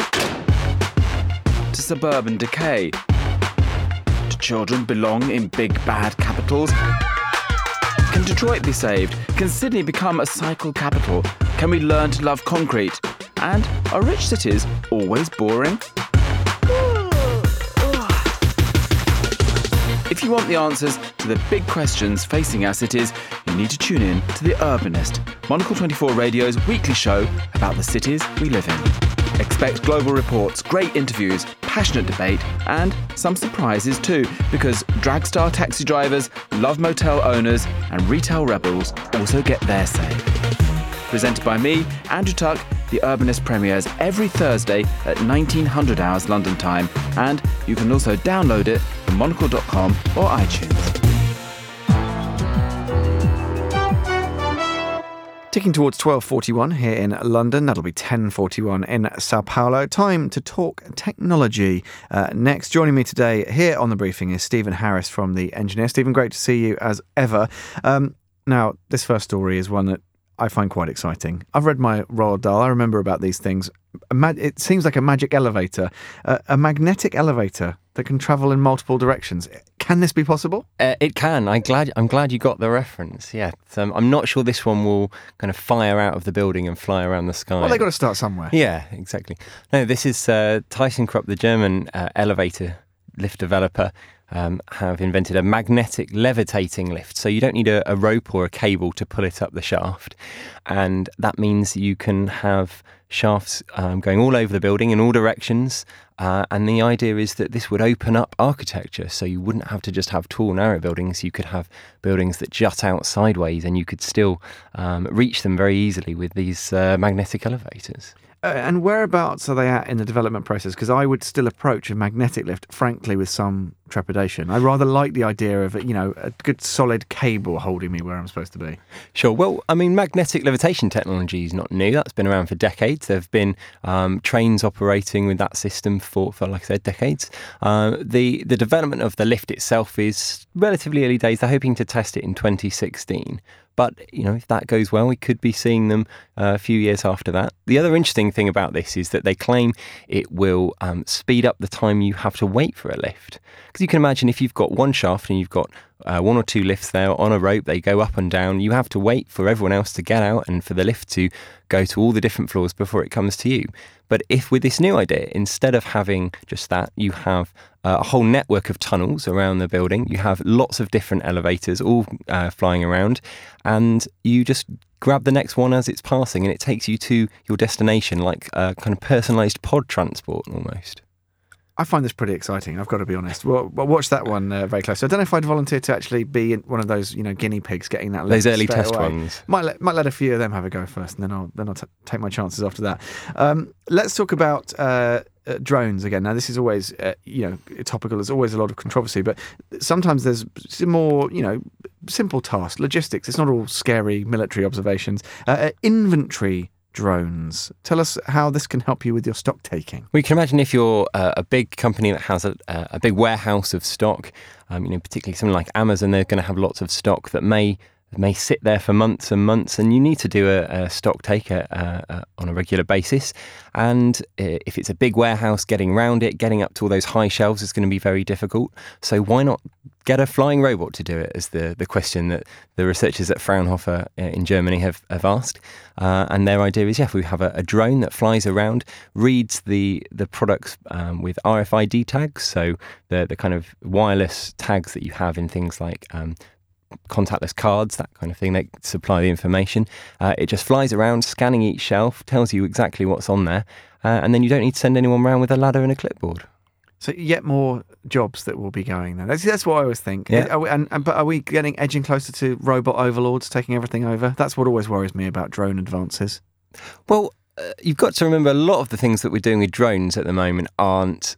to suburban decay? Do children belong in big bad capitals? Can Detroit be saved? Can Sydney become a cycle capital? Can we learn to love concrete? And are rich cities always boring? If you want the answers to the big questions facing our cities, you need to tune in to The Urbanist, Monocle 24 Radio's weekly show about the cities we live in. Expect global reports, great interviews, passionate debate, and some surprises too, because Dragstar taxi drivers, love motel owners, and retail rebels also get their say. Presented by me, Andrew Tuck, The Urbanist premieres every Thursday at 1900 hours London time, and you can also download it from monocle.com or iTunes. Ticking towards 12:41 here in London, that'll be 10:41 in Sao Paulo. Time to talk technology. Next, joining me today here on The Briefing is Stephen Harris from The Engineer. Stephen, great to see you as ever. Now, this first story is one that I find quite exciting. I've read my Roald Dahl. I remember about these things. It seems like a magic elevator, a magnetic elevator that can travel in multiple directions. Can this be possible? It can. I'm glad you got the reference. Yeah, I'm not sure this one will kind of fire out of the building and fly around the sky. Well, they've got to start somewhere. Yeah, exactly. No, this is ThyssenKrupp, the German elevator lift developer. Have invented a magnetic levitating lift. So you don't need a rope or a cable to pull it up the shaft. And that means you can have shafts going all over the building in all directions. And the idea is that this would open up architecture. So you wouldn't have to just have tall, narrow buildings. You could have buildings that jut out sideways and you could still reach them very easily with these magnetic elevators. And whereabouts are they at in the development process? Because I would still approach a magnetic lift, frankly, with some trepidation. I rather like the idea of, a good solid cable holding me where I'm supposed to be. Sure. Well, I mean, magnetic levitation technology is not new. That's been around for decades. There have been trains operating with that system for, like I said, decades. The development of the lift itself is relatively early days. They're hoping to test it in 2016. But, if that goes well, we could be seeing them a few years after that. The other interesting thing about this is that they claim it will speed up the time you have to wait for a lift. Because you can imagine if you've got one shaft and you've got one or two lifts there on a rope, they go up and down, you have to wait for everyone else to get out and for the lift to go to all the different floors before it comes to you. But if with this new idea, instead of having just that, you have a whole network of tunnels around the building, you have lots of different elevators all flying around, and you just grab the next one as it's passing and it takes you to your destination, like a kind of personalised pod transport almost. I find this pretty exciting, I've got to be honest. Well, watch that one very closely. I don't know if I'd volunteer to actually be one of those, guinea pigs getting that lift. Those early test ones. Might let a few of them have a go first, and then I'll take my chances after that. Let's talk about drones again. Now, this is always, topical. There's always a lot of controversy, but sometimes there's some more, simple tasks, logistics. It's not all scary military observations. Inventory drones. Tell us how this can help you with your stock taking. We can imagine if you're a big company that has a big warehouse of stock, particularly something like Amazon, they're going to have lots of stock that may sit there for months and months, and you need to do a stock take on a regular basis. And if it's a big warehouse, getting around it, getting up to all those high shelves is going to be very difficult. So why not get a flying robot to do it, is the question that the researchers at Fraunhofer in Germany have asked. And their idea is, if we have a drone that flies around, reads the products with RFID tags, so the kind of wireless tags that you have in things like contactless cards, that kind of thing, they supply the information. It just flies around, scanning each shelf, tells you exactly what's on there, and then you don't need to send anyone around with a ladder and a clipboard. So yet more jobs that will be going there. That's what I always think. Yeah. But are we edging closer to robot overlords taking everything over? That's what always worries me about drone advances. Well, you've got to remember a lot of the things that we're doing with drones at the moment aren't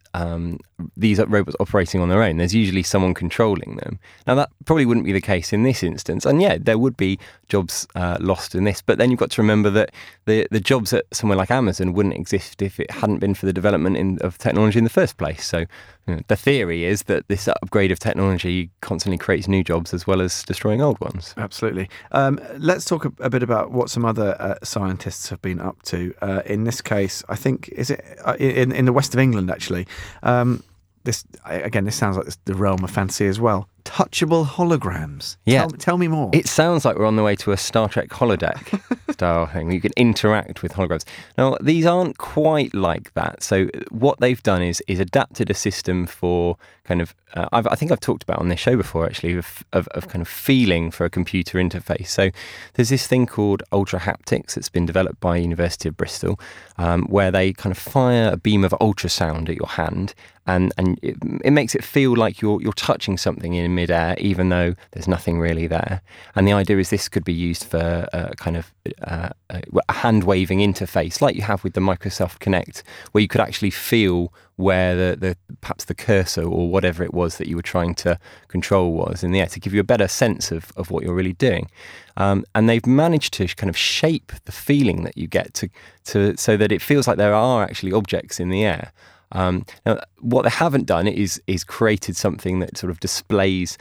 these robots operating on their own. There's usually someone controlling them. Now, that probably wouldn't be the case in this instance. And yeah, there would be jobs lost in this. But then you've got to remember that the jobs at somewhere like Amazon wouldn't exist if it hadn't been for the development of technology in the first place. So The theory is that this upgrade of technology constantly creates new jobs as well as destroying old ones. Absolutely. Let's talk a bit about what some other scientists have been up to. In this case, I think, is it in the west of England, actually. This sounds like the realm of fantasy as well. Touchable holograms. Yeah. Tell me more. It sounds like we're on the way to a Star Trek holodeck style thing. You can interact with holograms. Now, these aren't quite like that. So what they've done is adapted a system for kind of, I think I've talked about on this show before, actually, of kind of feeling for a computer interface. So there's this thing called ultra haptics that's been developed by University of Bristol, where they kind of fire a beam of ultrasound at your hand, and it makes it feel like you're touching something in midair, even though there's nothing really there. And the idea is this could be used for kind of a hand-waving interface, like you have with the Microsoft Kinect, where you could actually feel where perhaps the cursor or whatever it was that you were trying to control was in the air, to give you a better sense of what you're really doing. And they've managed to kind of shape the feeling that you get to so that it feels like there are actually objects in the air. Now, what they haven't done is created something that sort of displays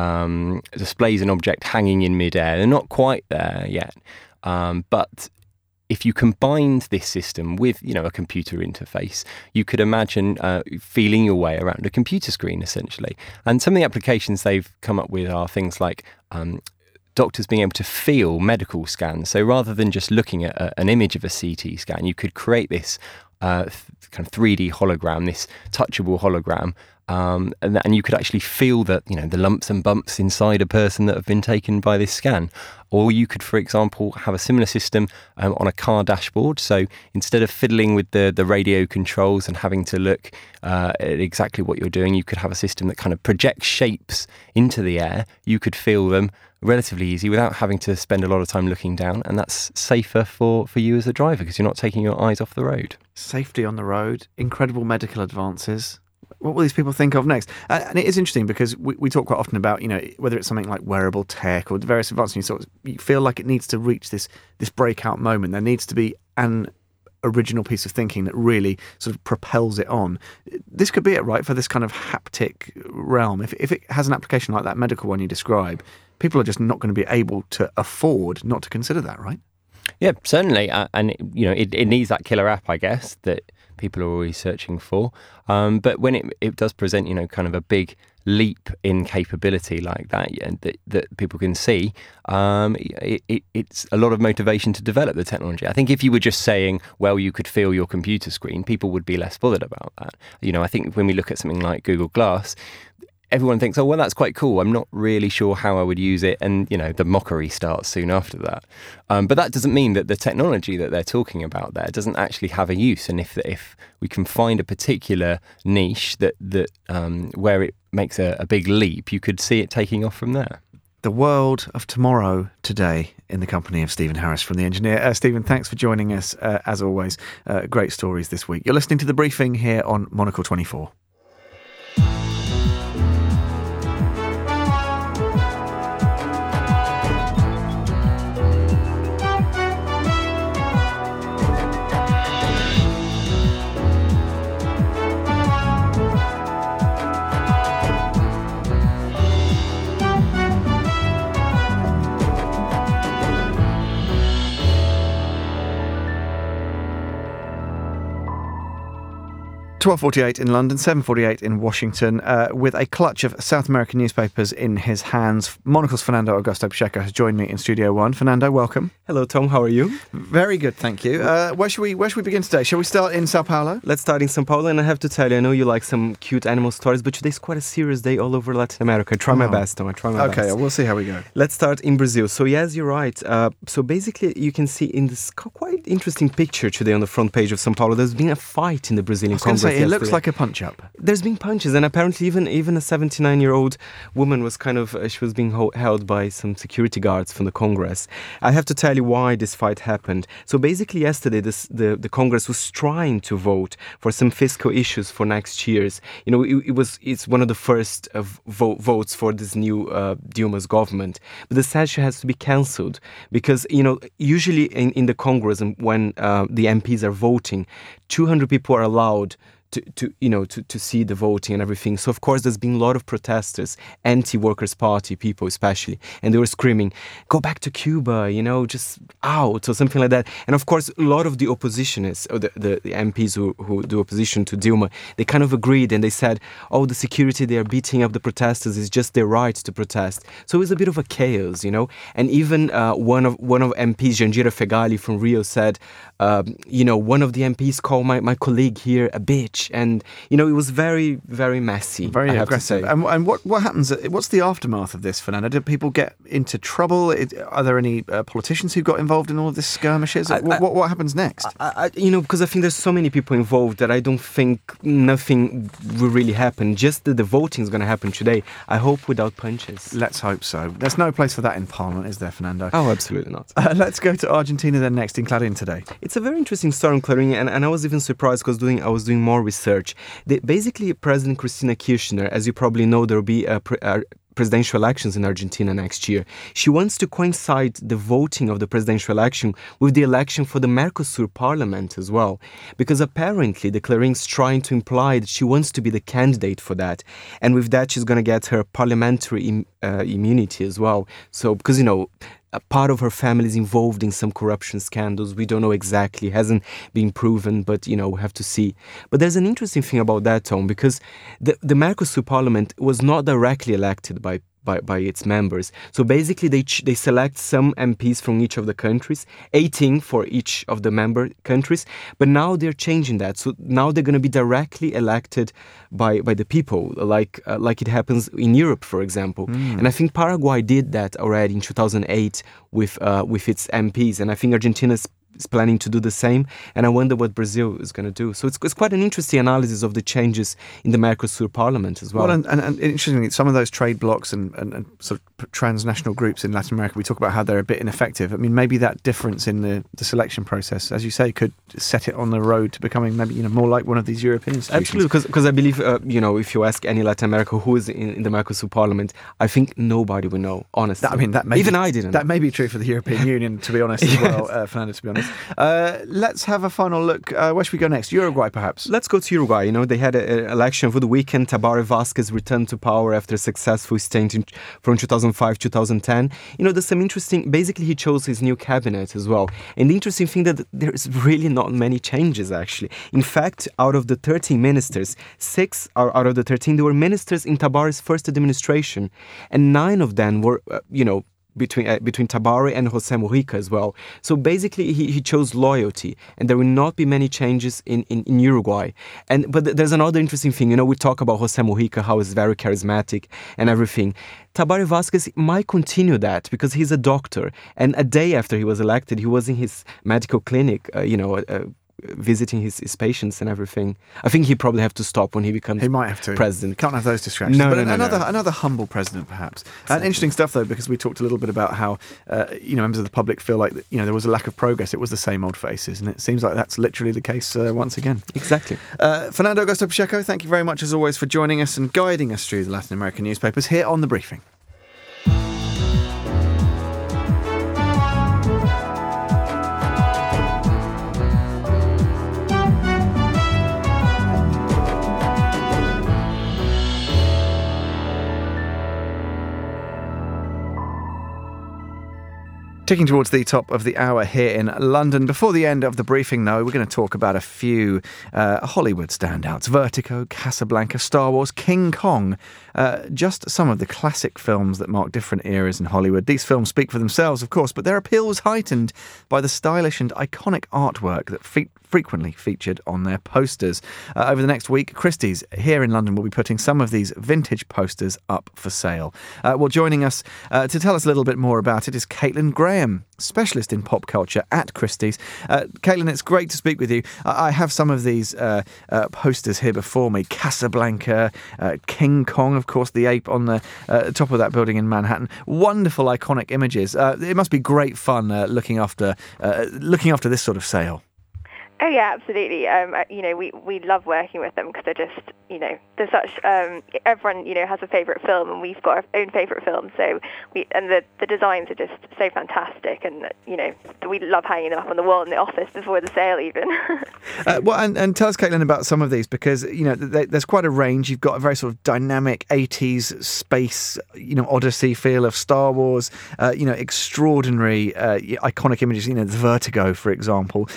an object hanging in midair. They're not quite there yet, but if you combined this system with, a computer interface, you could imagine feeling your way around a computer screen, essentially. And some of the applications they've come up with are things like doctors being able to feel medical scans. So rather than just looking at an image of a CT scan, you could create this kind of 3D hologram, this touchable hologram, and you could actually feel the lumps and bumps inside a person that have been taken by this scan. Or you could, for example, have a similar system on a car dashboard. So instead of fiddling with the radio controls and having to look at exactly what you're doing, you could have a system that kind of projects shapes into the air. You could feel them relatively easy without having to spend a lot of time looking down, and that's safer for you as a driver because you're not taking your eyes off the road. Safety on the road, incredible medical advances. What will these people think of next? And it is interesting because we talk quite often about, whether it's something like wearable tech or the various advances, you feel like it needs to reach this breakout moment. There needs to be an original piece of thinking that really sort of propels it on. This could be it, right, for this kind of haptic realm. If it has an application like that medical one you describe, people are just not going to be able to afford not to consider that, right? Yeah, certainly. And, it needs that killer app, I guess, that people are always searching for. But when it does present, kind of a big leap in capability like that, and that people can see, it's a lot of motivation to develop the technology. I think if you were just saying, well, you could feel your computer screen, people would be less bothered about that. I think when we look at something like Google Glass, everyone thinks, oh, well, that's quite cool. I'm not really sure how I would use it. And, the mockery starts soon after that. But that doesn't mean that the technology that they're talking about there doesn't actually have a use. And if we can find a particular niche that where it makes a big leap, you could see it taking off from there. The world of tomorrow today, in the company of Stephen Harris from The Engineer. Stephen, thanks for joining us, as always. Great stories this week. You're listening to The Briefing here on Monocle 24. $12:48 in London, 7:48 in Washington, with a clutch of South American newspapers in his hands. Monocle's Fernando Augusto Pacheco has joined me in Studio One. Fernando, welcome. Hello, Tom. How are you? Very good, thank you. Where should we begin today? Shall we start in Sao Paulo? Let's start in Sao Paulo, and I have to tell you, I know you like some cute animal stories, but today's quite a serious day all over Latin America. I try my best, Tom. I try my best. Okay, we'll see how we go. Let's start in Brazil. So yes, you're right. So basically, you can see in this quite interesting picture today on the front page of Sao Paulo, there's been a fight in the Brazilian Congress yesterday. It looks like a punch-up. There's been punches, and apparently even a 79-year-old woman was she was being held by some security guards from the Congress. I have to tell you why this fight happened. So basically yesterday the Congress was trying to vote for some fiscal issues for next year's. It's one of the first votes for this new Dilma's government. But the session has to be cancelled because, usually in the Congress when the MPs are voting, 200 people are allowed to see the voting and everything. So of course there's been a lot of protesters, anti-Workers' Party people especially, and they were screaming, "Go back to Cuba, just out," or something like that. And of course a lot of the oppositionists, or the MPs who do opposition to Dilma, they kind of agreed, and they said, "Oh, the security, they are beating up the protesters, is just their right to protest." So it was a bit of a chaos, And even one of MPs, Jandira Fegali from Rio, said, one of the MPs called my colleague here a bitch, and it was very, very messy. Very aggressive. And what happens? What's the aftermath of this, Fernando? Did people get into trouble? Are there any politicians who got involved in all of this skirmishes? What happens next? Because I think there's so many people involved that I don't think nothing will really happen. Just that the voting is going to happen today. I hope without punches. Let's hope so. There's no place for that in Parliament, is there, Fernando? Oh, absolutely not. Let's go to Argentina then next, in Clarín today. It's a very interesting story in Clarín, and I was even surprised because I was doing more research. Basically, President Cristina Kirchner, as you probably know, there will be a presidential elections in Argentina next year. She wants to coincide the voting of the presidential election with the election for the Mercosur parliament as well, because apparently the Clarin's trying to imply that she wants to be the candidate for that, and with that she's going to get her parliamentary immunity as well. So because a part of her family is involved in some corruption scandals. We don't know exactly, hasn't been proven, but we have to see. But there's an interesting thing about that, Tom, because the Mercosur parliament was not directly elected by its members. So basically they select some MPs from each of the countries, 18 for each of the member countries, but now they're changing that. So now they're going to be directly elected by the people, like it happens in Europe, for example. And I think Paraguay did that already in 2008 with its MPs, and I think Argentina is planning to do the same, and I wonder what Brazil is going to do. So it's quite an interesting analysis of the changes in the Mercosur parliament as well. And interestingly, some of those trade blocs and sort of transnational groups in Latin America, we talk about how they're a bit ineffective. I mean, maybe that difference in the selection process, as you say, could set it on the road to becoming maybe more like one of these European institutions. Absolutely, because I believe, if you ask any Latin America who is in the Mercosur parliament, I think nobody will know, honestly. I didn't. That may be true for the European Union, to be honest, as well, Fernando, to be honest. Let's have a final look. Where should we go next? Uruguay, perhaps? Let's go to Uruguay. They had an election over the weekend. Tabaré Vázquez returned to power after a successful stint from 2005-2010. There's some interesting... Basically, he chose his new cabinet as well. And the interesting thing that there's really not many changes, actually. In fact, out of the 13 ministers, 6 out of the 13, they were ministers in Tabaré's first administration. And 9 of them were, between Tabaré and José Mujica as well. So basically he chose loyalty, and there will not be many changes in Uruguay. But there's another interesting thing, we talk about José Mujica, how he's very charismatic and everything. Tabaré Vázquez might continue that because he's a doctor, and a day after he was elected, he was in his medical clinic, visiting his patients and everything. I think he probably have to stop when he becomes He might have to. President. Can't have those distractions. No, another humble president, perhaps. And interesting stuff, though, because we talked a little bit about how, members of the public feel like, there was a lack of progress. It was the same old faces, and it seems like that's literally the case once again. Exactly. Fernando Augusto Pacheco, thank you very much, as always, for joining us and guiding us through the Latin American newspapers here on The Briefing. Ticking towards the top of the hour here in London. Before the end of the briefing, though, we're going to talk about a few Hollywood standouts. Vertigo, Casablanca, Star Wars, King Kong. Just some of the classic films that mark different eras in Hollywood. These films speak for themselves, of course, but their appeal was heightened by the stylish and iconic artwork that frequently featured on their posters. Over the next week, Christie's here in London will be putting some of these vintage posters up for sale. Well, joining us to tell us a little bit more about it is Caitlin Graham, specialist in pop culture at Christie's. Caitlin, it's great to speak with you. I have some of these posters here before me. Casablanca, King Kong, of course, the ape on the top of that building in Manhattan. Wonderful, iconic images. It must be great fun looking after this sort of sale. Oh yeah, absolutely. We love working with them because they're just, they're such. Everyone, has a favourite film, and we've got our own favourite film. So the designs are just so fantastic, and we love hanging them up on the wall in the office before the sale, even. And tell us, Caitlin, about some of these, because there's quite a range. You've got a very sort of dynamic 80s space, Odyssey feel of Star Wars. Extraordinary, iconic images. The Vertigo, for example.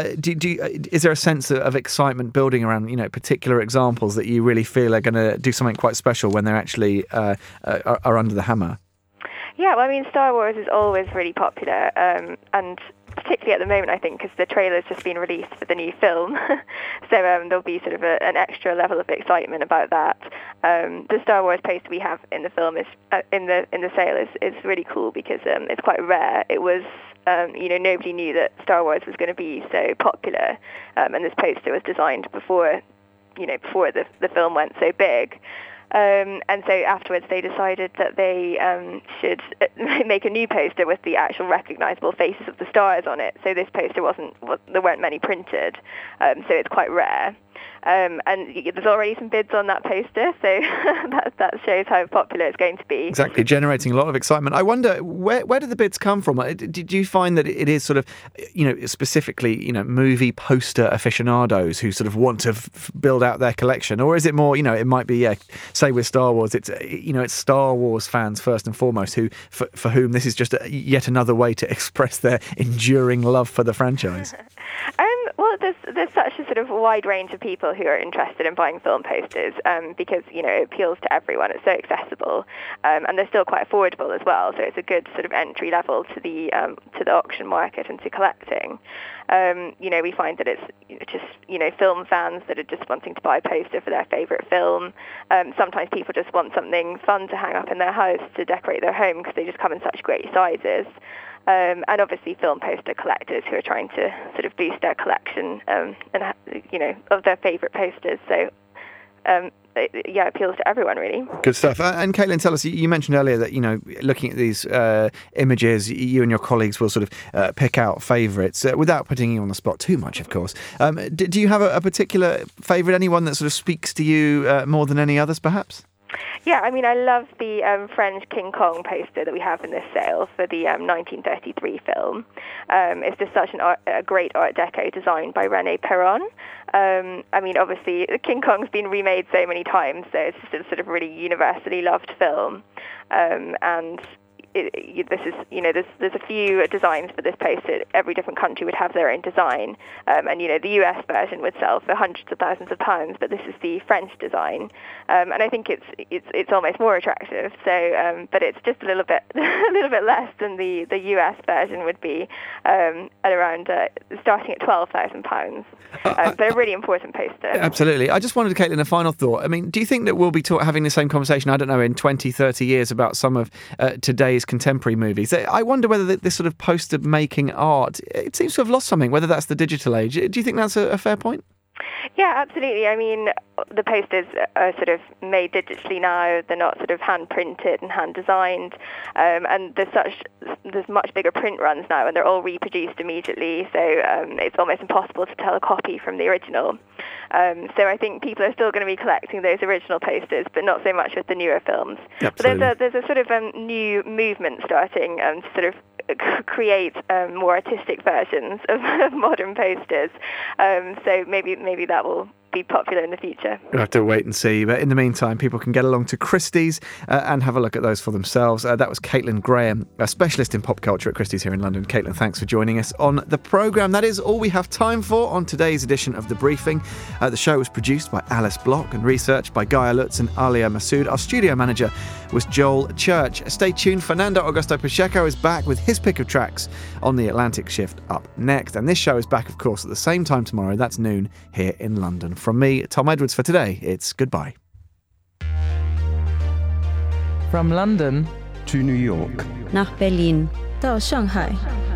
Is there a sense of excitement building around, particular examples that you really feel are going to do something quite special when they're actually are under the hammer? Yeah, well, Star Wars is always really popular, and particularly at the moment, I think, because the trailer's just been released for the new film, so there'll be sort of an extra level of excitement about that. The Star Wars poster we have in the film is in the sale is really cool because it's quite rare. It was. Nobody knew that Star Wars was going to be so popular, and this poster was designed before the film went so big. And so afterwards they decided that they should make a new poster with the actual recognisable faces of the stars on it. So this poster there weren't many printed, so it's quite rare. And there's already some bids on that poster, so that shows how popular it's going to be. Exactly, generating a lot of excitement. I wonder, where do the bids come from? Did you find that it is sort of, specifically, movie poster aficionados who sort of want to build out their collection? Or is it more, it might be, say with Star Wars, it's Star Wars fans first and foremost, who for whom this is just yet another way to express their enduring love for the franchise? Well, there's such a sort of wide range of people who are interested in buying film posters because it appeals to everyone. It's so accessible, and they're still quite affordable as well. So it's a good sort of entry level to the auction market and to collecting. We find that it's just film fans that are just wanting to buy a poster for their favourite film. Sometimes people just want something fun to hang up in their house to decorate their home because they just come in such great sizes. And obviously film poster collectors who are trying to sort of boost their collection of their favourite posters. So it appeals to everyone, really. Good stuff. And Caitlin, tell us, you mentioned earlier that, looking at these images, you and your colleagues will sort of pick out favourites without putting you on the spot too much, of course. Do you have a particular favourite, anyone that sort of speaks to you more than any others, perhaps? Yeah, I love the French King Kong poster that we have in this sale for the 1933 film. It's just such a great Art Deco design by René Perron. Obviously, King Kong's been remade so many times, so it's just a sort of really universally loved film. And there's a few designs for this poster. Every different country would have their own design, and the US version would sell for hundreds of thousands of pounds, but this is the French design, and I think it's almost more attractive. So, but it's just a little bit less than the US version would be, at around starting at £12,000. But a really important poster. Absolutely. I just wanted, Caitlin, a final thought. Do you think that we'll be having the same conversation, I don't know, in 20, 30 years about some of today's contemporary movies? I wonder whether this sort of poster making art, it seems to have lost something, whether that's the digital age. Do you think that's a fair point? Yeah, absolutely. The posters are sort of made digitally now. They're not sort of hand printed and hand designed, and there's much bigger print runs now, and they're all reproduced immediately. So it's almost impossible to tell a copy from the original. So I think people are still going to be collecting those original posters, but not so much with the newer films. Absolutely. But there's a sort of new movement starting to sort of create more artistic versions of modern posters. So maybe that will be popular in the future. We'll have to wait and see. But in the meantime, people can get along to Christie's and have a look at those for themselves. That was Caitlin Graham, a specialist in pop culture at Christie's here in London. Caitlin, thanks for joining us on the programme. That is all we have time for on today's edition of The Briefing. The show was produced by Alice Block and researched by Gaia Lutz and Alia Masood. Our studio manager was Joel Church. Stay tuned. Fernando Augusto Pacheco is back with his pick of tracks on the Atlantic Shift up next. And this show is back, of course, at the same time tomorrow. That's noon here in London. From me, Tom Edwards, for today, it's goodbye. From London to New York. Nach Berlin. 到上海.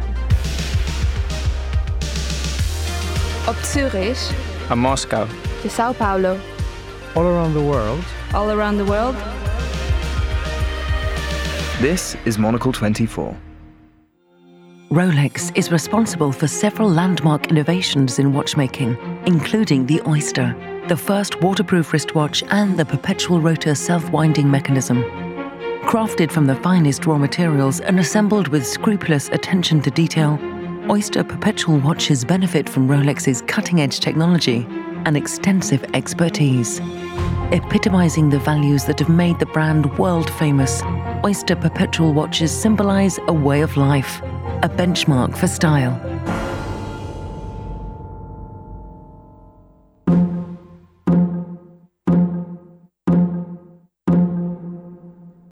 Op Zurich. A Moscow. To Sao Paulo. All around the world. All around the world. This is Monocle 24. Rolex is responsible for several landmark innovations in watchmaking, including the Oyster, the first waterproof wristwatch, and the perpetual rotor self-winding mechanism. Crafted from the finest raw materials and assembled with scrupulous attention to detail, Oyster perpetual watches benefit from Rolex's cutting-edge technology and extensive expertise. Epitomizing the values that have made the brand world-famous, Oyster perpetual watches symbolize a way of life, a benchmark for style.